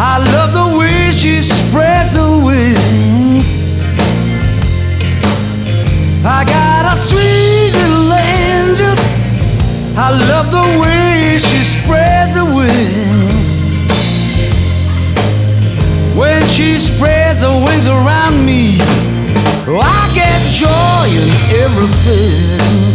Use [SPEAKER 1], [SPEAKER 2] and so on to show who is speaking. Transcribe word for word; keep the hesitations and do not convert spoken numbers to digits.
[SPEAKER 1] I love the way she spreads her wings. I got a sweet little angel. I love the way she spreads her wings. When she spreads her wings around me, I get joy in everything.